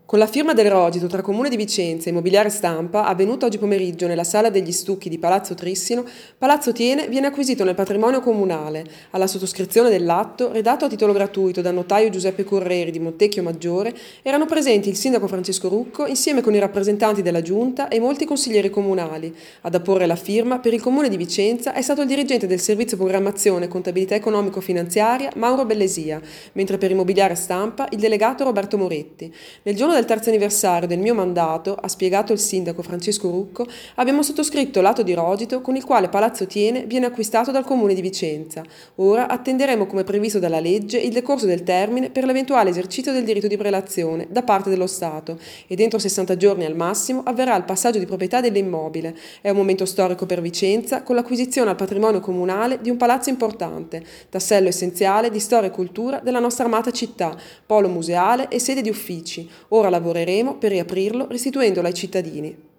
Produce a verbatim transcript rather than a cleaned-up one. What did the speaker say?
Con la firma del rogito tra Comune di Vicenza e Immobiliare Stampa, avvenuta oggi pomeriggio nella Sala degli Stucchi di Palazzo Trissino, Palazzo Thiene viene acquisito nel patrimonio comunale. Alla sottoscrizione dell'atto, redatto a titolo gratuito dal notaio Giuseppe Correri di Montecchio Maggiore, erano presenti il sindaco Francesco Rucco insieme con i rappresentanti della Giunta e molti consiglieri comunali. Ad apporre la firma per il Comune di Vicenza è stato il dirigente del Servizio Programmazione e Contabilità Economico-Finanziaria Mauro Bellesia, mentre per Immobiliare Stampa il delegato Roberto Moretti. Nel giorno del terzo anniversario del mio mandato, ha spiegato il sindaco Francesco Rucco, abbiamo sottoscritto l'atto di rogito con il quale Palazzo Thiene viene acquistato dal Comune di Vicenza. Ora attenderemo, come previsto dalla legge, il decorso del termine per l'eventuale esercizio del diritto di prelazione da parte dello Stato e dentro sessanta giorni al massimo avverrà il passaggio di proprietà dell'immobile. È un momento storico per Vicenza con l'acquisizione al patrimonio comunale di un palazzo importante, tassello essenziale di storia e cultura della nostra amata città, polo museale e sede di uffici. Ora lavoreremo per riaprirlo restituendolo ai cittadini.